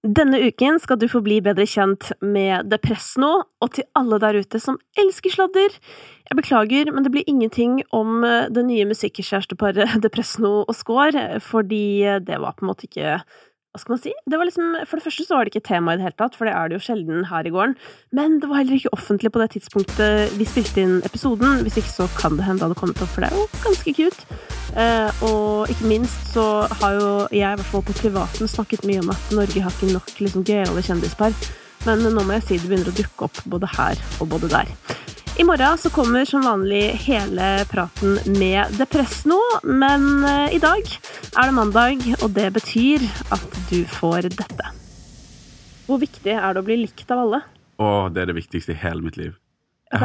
Denne uken skal du få bli bedre kjent med Depresno, og til alle der ute som elsker sladder. Jeg beklager, men det blir ingenting om det nye musikkjæresteparet Depresno og Skår, fordi det var på en måte ikke, hva skal man si? Det var liksom, for det første så var det ikke tema i det hele tatt, for det er det jo sjelden her i gården, men det var heller ikke offentlig på det tidspunktet vi spilte inn episoden, hvis ikke så kan det hende det hadde kommet opp, for det er jo ganske cute. Og ikke minst så har jo jeg i hvert fall på privaten snakket mye om at Norge har ikke nok liksom gøyale kjendispar, men nå må jeg si det begynner å dukke opp både her og både der. I morgen så kommer som vanlig hele praten med Depresno, men i dag er det mandag, og det betyr at du får dette. Hvor viktig er det å bli likt av alle? Det er det viktigste i hele mitt liv. Jeg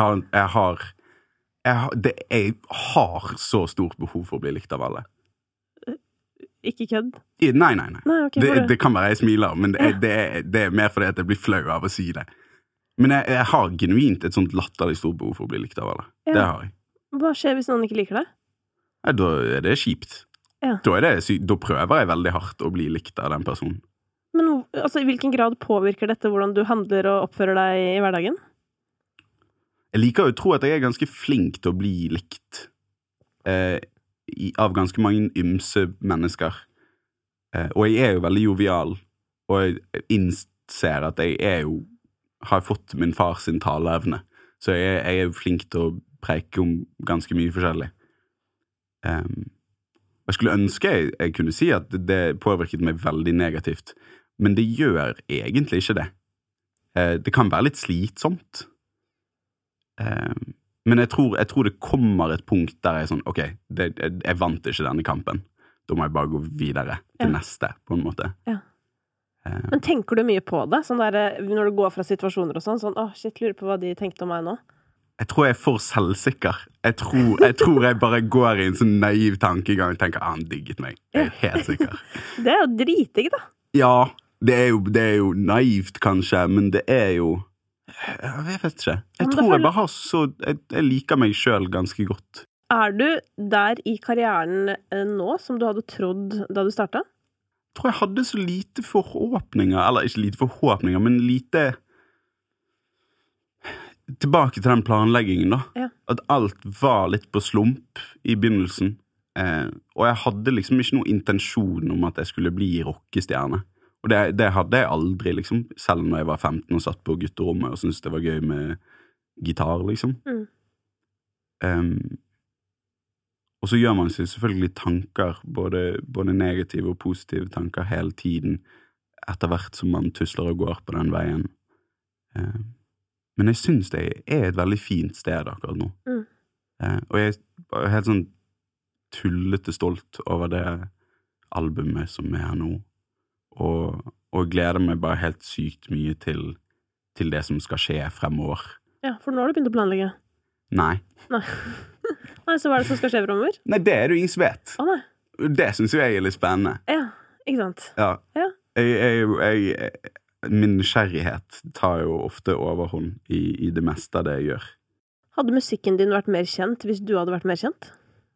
har så stort behov for å bli likt av alle. Ikke kødd? Nei. Okay, det kan være jeg smiler, men det er mer fordi at jeg blir flau av å si det. Men jeg har genuint et sånt latterlig stort behov for å bli likt av alle. Ja. Det har jeg. Hva skjer hvis noen ikke liker deg? Da er det kjipt. Ja. Da prøver jeg veldig hardt å bli likt av den personen. Men altså, i hvilken grad påvirker dette hvordan du handler og oppfører deg i hverdagen? Jeg liker jo å tro at jeg er ganske flink til å bli likt av ganske mange ymse mennesker. Og jeg er jo veldig jovial, og jeg innser at jeg har fått min far sin taleevne, så jeg er jo flink til å preike om ganske mye forskjellig. Jeg skulle ønske jeg kunne si at det påvirket meg veldig negativt, men det gjør egentlig ikke det. Det kan være litt slitsomt. Men jeg tror det kommer et punkt der jeg sånn, ok, jeg vant ikke denne kampen. Da må jeg bare gå videre til neste, på en måte. Ja. Men tenker du mye på det? Sånn der, når du går fra situasjoner og sånn, shit, lurer på hva de tenkte om meg nå? Jeg tror jeg er for selvsikker. Jeg tror jeg bare går i en sånn naiv tankegang og tenker, han digget meg. Jeg er helt sikker. Det er jo dritdigg, da. Ja, det er jo naivt kanskje, men det er jo, jeg vet ikke. Jeg tror jeg bare har jeg liker meg selv ganske godt. Er du der i karrieren nå, som du hadde trodd da du startet? Jeg tror jeg hadde så lite forhåpninger, eller ikke lite forhåpninger, men lite tilbake til den planleggingen da. Ja. At alt var litt på slump i begynnelsen, og jeg hadde liksom ikke noen intensjon om at jeg skulle bli rockestjerne. Og det hadde jeg aldri, liksom, selv når jeg var 15 og satt på gutterommet og syntes det var gøy med gitar, liksom. Og så gjør man seg selvfølgelig tanker, både negative og positive tanker hele tiden, etter hvert som man tusler og går på den veien. Men jeg synes det er et veldig fint sted akkurat nå. Og jeg er helt sånn tullete stolt over det albumet som er her nå, og gleder meg bare helt sykt mye til det som skal skje fremover. Ja, for nå har du begynt å planlegge. Nei. Nei, så hva er det som skal skje fremover? Nei, det er det jo ingen som vet. Nei. Det synes jeg er litt spennende. Ja, ikke sant? Ja. Min nysgjerrighet tar jo ofte overhånd i det meste av det jeg gjør. Hadde musikken din vært mer kjent hvis du hadde vært mer kjent?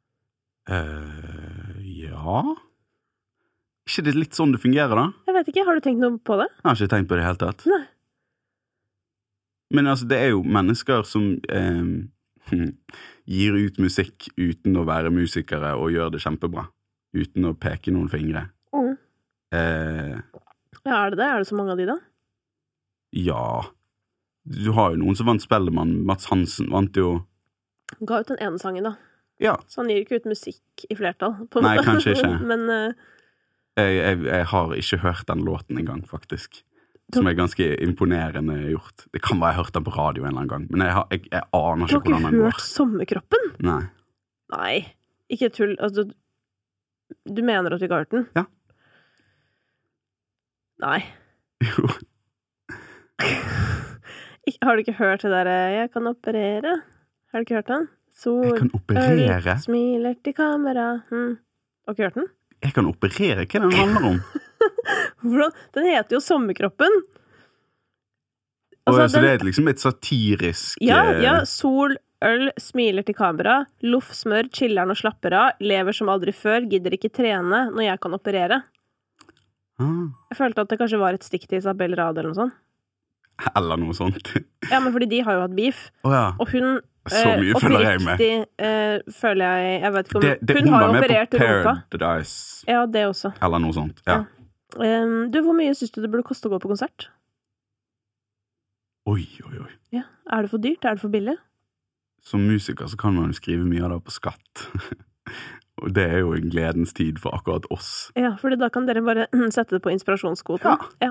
Ja. Ikke det litt sånn det fungerer da? Jeg vet ikke, har du tenkt noe på det? Jeg har ikke tenkt på det helt tatt. Nei. Men altså, det er jo mennesker som gir ut musikk uten å være musikere og gjør det kjempebra, uten å peke noen fingre. Ja, er det det? Er det så mange av de da? Ja. Du har jo noen som vant Spellemann. Mats Hansen vant jo... Ga ut den ene sangen da. Ja. Så han gir ikke ut musikk i flertall. Nei, kanskje ikke. Men... Jeg har ikke hørt den låten en gang, faktisk. Som er ganske imponerende gjort. Det kan være jeg har hørt den på radio en eller annen gang, men jeg aner ikke hvordan den går. Du har ikke hørt Sommerkroppen? Nei. Nei, ikke tull. Altså, du mener at du ikke har hørt den? Ja. Nei. Jo. Har du ikke hørt det der «Jeg kan operere»? Har du ikke hørt den? Jeg kan operere? Smiler til kamera. Har du ikke hørt den? Jeg kan operere? Hva er den handler om? Den heter jo Sommerkroppen. Altså, så det er liksom et satirisk... Ja, sol, øl, smiler til kamera, loff, smør, chiller'n og slapper av, lever som aldri før, gidder ikke trene når jeg kan operere. Jeg følte at det kanskje var et stikk til Isabel Rad eller noe sånt. Eller noe sånt. Ja, men fordi de har jo hatt beef. Og hun, så mye følger jeg med. Føler jeg vet ikke om... Hun har jo operert rumpa. Paradise. Ja, det også. Eller noe sånt, ja. Du, hvor mye synes du det burde koste å gå på konsert? Oi. Ja, det for dyrt? Det for billig? Som musiker så kan man jo skrive mye av det på skatt. Og det jo en gledens tid for akkurat oss. Ja, for da kan dere bare sette det på inspirasjonskvoten. Ja.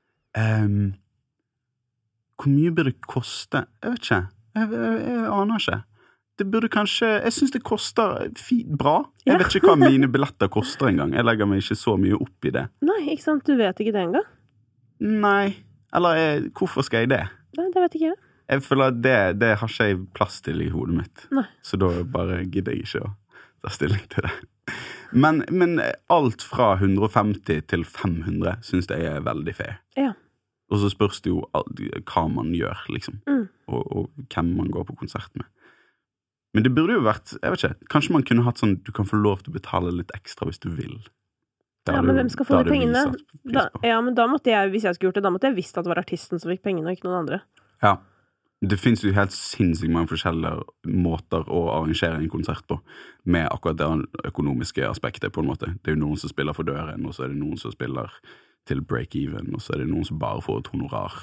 Hvor mye burde det koste? Jeg vet ikke. Jeg aner ikke. Det burde kanskje... Jeg synes det koster bra. Jeg vet ikke hva mine billetter koster engang. Jeg legger meg ikke så mye opp i det. Nei, ikke sant? Du vet ikke det engang? Nei. Eller hvorfor skal jeg det? Nei, det vet ikke jeg. Jeg føler at det har ikke jeg plass til i hodet mitt. Nei. Så da bare gidder jeg ikke å ta stilling til det. Men alt fra 150 til 500 synes jeg veldig fair. Ja. Og så spørs det jo hva man gjør, liksom. Og hvem man går på konsert med. Men det burde jo vært, jeg vet ikke, kanskje man kunne hatt sånn, du kan få lov til å betale litt ekstra hvis du vil. Men hvem skal få de pengene? Men da måtte jeg, hvis jeg skulle gjort det, da måtte jeg visst at det var artisten som fikk pengene, og ikke noen andre. Ja. Det finnes jo helt sinnssykt mange forskjellige måter å arrangere en konsert på, med akkurat det økonomiske aspektet, på en måte. Det jo noen som spiller for døren, og så det noen som spiller til break-even, og så det noen som bare får et honorar.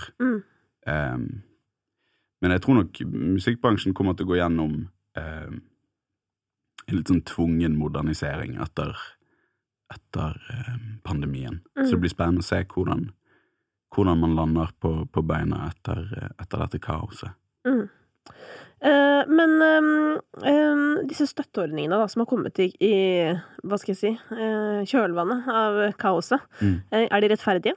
Men jeg tror nok musikkbransjen kommer til å gå gjennom en litt sånn tvungen modernisering etter pandemien. Så det blir spennende å se hvordan man lander på beina etter dette kaoset. Men disse støtteordningene da, som har kommet i hva skal jeg si, kjølvannet av kaoset, de rettferdige?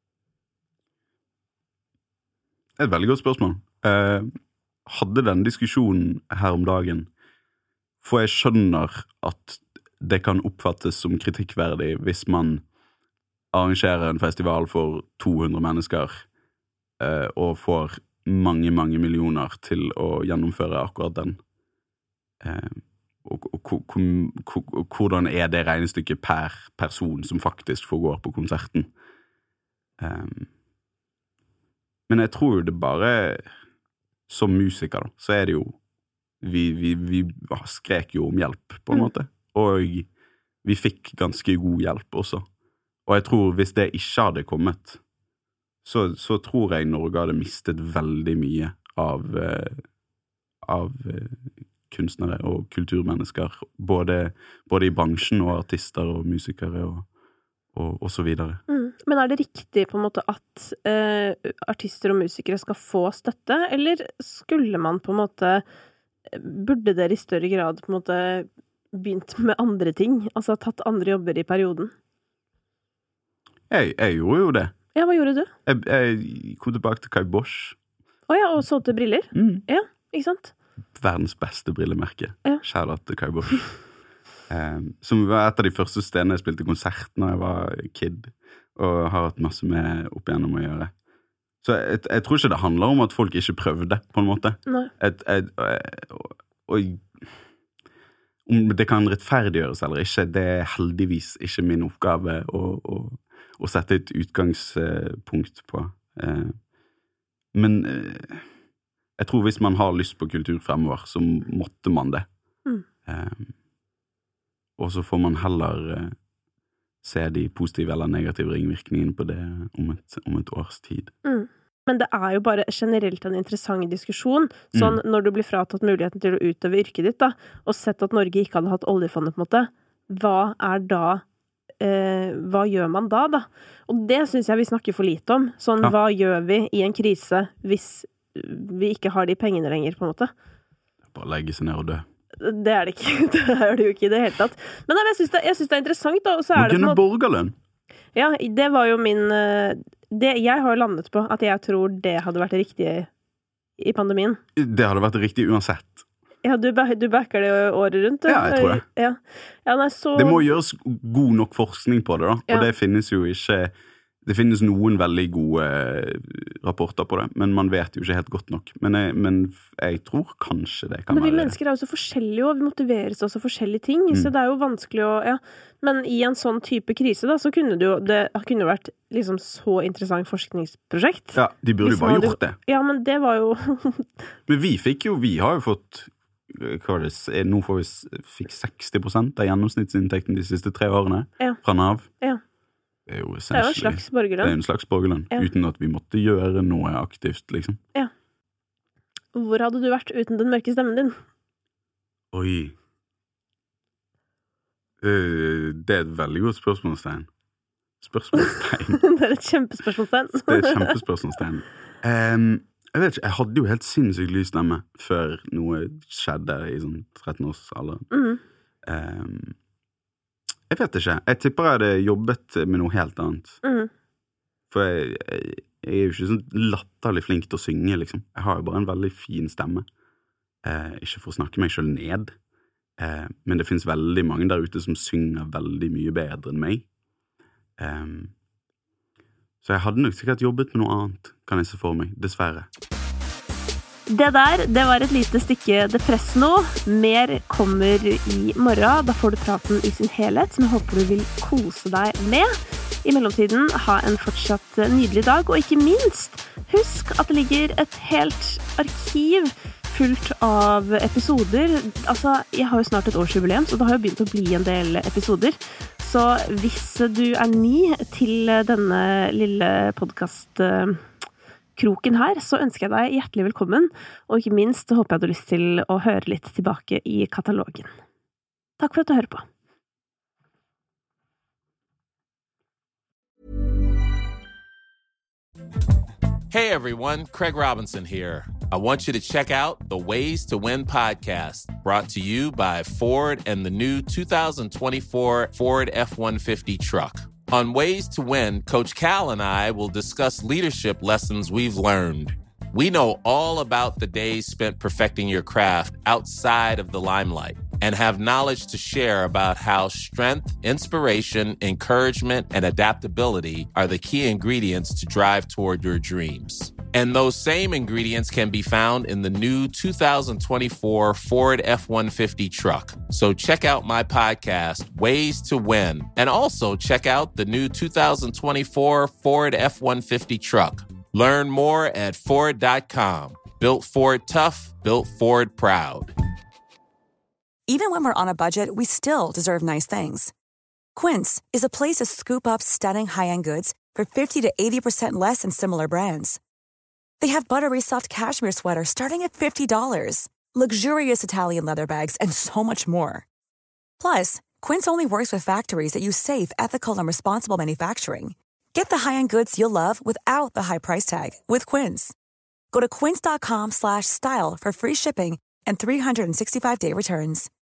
Et veldig godt spørsmål. Hadde den diskusjonen her om dagen, for jeg skjønner at det kan oppfattes som kritikkverdig hvis man arrangerer en festival for 200 mennesker og får mange millioner til å gjennomføre akkurat den. Og hvordan det regnestykket per person som faktisk får gå på konserten? Men jeg tror jo det bare, som musiker da, så det jo, vi skrek jo om hjelp på en måte, og vi fikk ganske god hjelp også. Og jeg tror hvis det ikke hadde kommet, så tror jeg Norge hadde mistet veldig mye av kunstnere og kulturmennesker, både i bransjen og artister og musikere og så videre. Men det riktig på en måte at artister og musikere skal få støtte, eller skulle man på en måte, burde dere i større grad på en måte begynt med andre ting, altså tatt andre jobber i perioden? Jeg gjorde jo det. Ja, hva gjorde du? Jeg kom tilbake til Kai Bosch. Ja, og solgte briller? Ja, ikke sant? Verdens beste brillemerke. Shout out til Kai Bosch. Som var et av de første stedene jeg spilte konsert når jeg var kid, og har hatt masse med opp igjennom å gjøre. Så jeg tror ikke det handler om at folk ikke prøvde, på en måte. Nei. Og om det kan rettferdiggjøres eller ikke, det heldigvis ikke min oppgave å sette et utgangspunkt på. Men jeg tror hvis man har lyst på kultur fremover, så måtte man det. Og så får man heller se de positive eller negative ringvirkningene på det om et års tid. Men det jo bare generelt en interessant diskusjon, sånn når du blir fratatt muligheten til å utøve yrket ditt, da, og sett at Norge ikke hadde hatt oljefondet på en måte, hva gjør man da? Og det synes jeg vi snakker for lite om. Sånn, hva gjør vi i en krise hvis vi ikke har de pengene lenger, på en måte? Bare legge seg ned og dø. Det det ikke. Det det jo ikke i det hele tatt. Men jeg synes det interessant, da. Og så det kunne borgerlønn. Ja, det var jo min... jeg har landet på at jeg tror det hadde vært riktig i pandemien. Det hadde vært riktig uansett. Ja, du backer det året rundt? Ja, jeg tror det. Ja, nei, så... Det må gjøres god nok forskning på det, da. Og det finnes jo ikke Det finnes noen veldig gode rapporter på det, men man vet jo ikke helt godt nok. Men jeg tror kanskje det kan være... Men vi mennesker jo så forskjellige, og vi motiveres også forskjellige ting, så det jo vanskelig å... Ja. Men i en sånn type krise da, så kunne det kunne vært liksom så interessant forskningsprosjekt. Ja, de burde jo bare gjort det. Ja, men det var jo... Men vi har jo fått... Nå fikk 60% av gjennomsnittsinntekten de siste 3 årene fra NAV. Ja. Det jo en slags borgerlønn. Det en slags borgerlønn, uten at vi måtte gjøre noe aktivt, liksom. Ja. Hvor hadde du vært uten den mørke stemmen din? Oi. Det et veldig godt spørsmålstegn. Det et kjempespørsmålstegn. Det et kjempespørsmålstegn. Jeg vet ikke, jeg hadde jo helt sinnssykt lys stemme før noe skjedde i sånn 13-årsalderen. Jeg vet ikke. Jeg tipper jeg hadde jobbet med noe helt annet. For jeg jo ikke sånn latterlig flink til å synge, liksom. Jeg har jo bare en veldig fin stemme. Ikke for å snakke meg selv ned, men det finnes veldig mange der ute som synger veldig mye bedre enn meg. Så jeg hadde nok sikkert jobbet med noe annet, kan jeg se for meg, dessverre. Det var et lite stykke Depresso. Mer kommer i morgen. Da får du praten i sin helhet, som jeg håper du vil kose deg med. I mellomtiden, ha en fortsatt nydelig dag, og ikke minst, husk at det ligger et helt arkiv fullt av episoder. Altså, jeg har jo snart et årsjubileum, så det har jo begynt å bli en del episoder. Så hvis du ny til denne lille podcast-kroken her, så ønsker jeg deg hjertelig velkommen, og ikke minst håper jeg du har lyst til å høre litt tilbake i katalogen. Takk for at du hører på. Hey everyone, Craig Robinson here. I want you to check out the Ways to Win podcast, brought to you by Ford and the new 2024 Ford F-150 truck. On Ways to Win, Coach Cal and I will discuss leadership lessons we've learned. We know all about the days spent perfecting your craft outside of the limelight and have knowledge to share about how strength, inspiration, encouragement, and adaptability are the key ingredients to drive toward your dreams. And those same ingredients can be found in the new 2024 Ford F-150 truck. So check out my podcast, Ways to Win, and also check out the new 2024 Ford F-150 truck. Learn more at Ford.com. Built Ford tough, built Ford proud. Even when we're on a budget, we still deserve nice things. Quince is a place to scoop up stunning high-end goods for 50 to 80% less than similar brands. They have buttery soft cashmere sweaters starting at $50, luxurious Italian leather bags, and so much more. Plus, Quince only works with factories that use safe, ethical, and responsible manufacturing. Get the high-end goods you'll love without the high price tag with Quince. Go to quince.com/style for free shipping and 365-day returns.